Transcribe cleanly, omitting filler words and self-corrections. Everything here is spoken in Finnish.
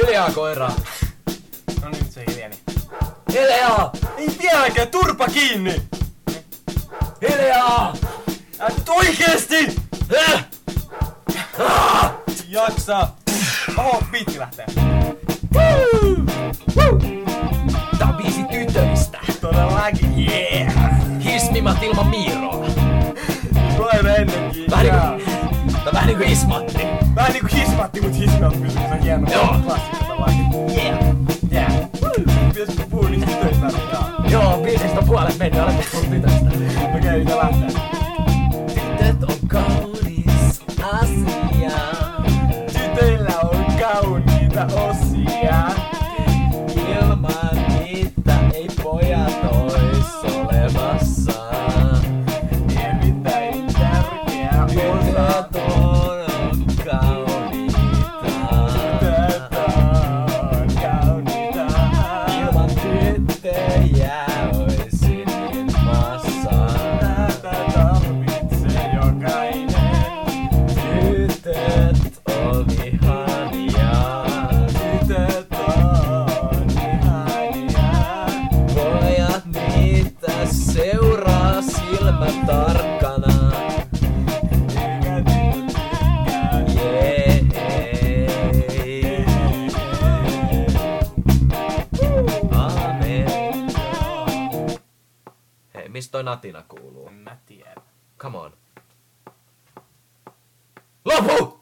Hiljaa, koira. No nyt se hiljeni. Hiljaa! Ei vieläkään, turpa kiinni! Hiljaa! Nyt oikeesti! Jaksa! Oho, biitti lähtee. Tää on biisi tytöistä. Todellakin. Yeah! Hismimat ilman Miiroa. Tulee ennenkin. Vähän niinku Ismatti. Vähän niinku Hismatti, mut Hismi on kysymys. Se on hieno. Joo. Klassikko todellakin. Yeah! Yeah. Pitäisikö puhua niistä tytöistä? Joo, biisistä on puolet mennyt, aletaan puhua tytöistä. Okei, mitä lähtee? Tytöt on kaunis asia. Tytöillä on kauniita osia. Ilman niitä ei pojat ois olemassa. Erittäin tärkeä osa. Tytöt on kauniita. Tytöt on kauniita. Ilman tyttöjä oisin ilmassa. Tätä tarvitsee jokainen. Tytöt on ihania. Tytöt on ihania. Pojat niitä seuraa silmät tarkkana. Amen. Hei, mistä toi natina kuuluu? En mä tiedä. Come on. Lopu!